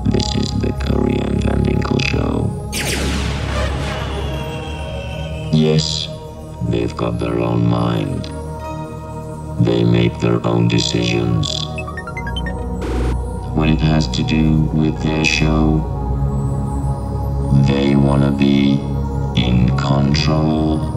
This is the Korean Vandinkle Show. Yes, they've got their own mind. They make their own decisions. When it has to do with their show, they wanna be in control.